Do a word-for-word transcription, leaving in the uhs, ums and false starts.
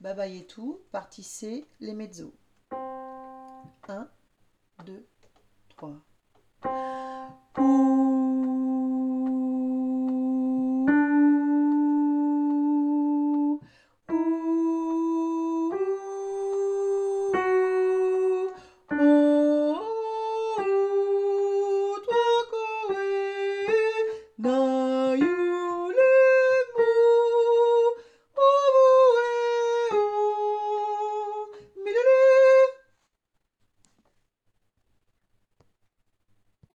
Babayetu, partie C, les mezzos. un, deux, trois.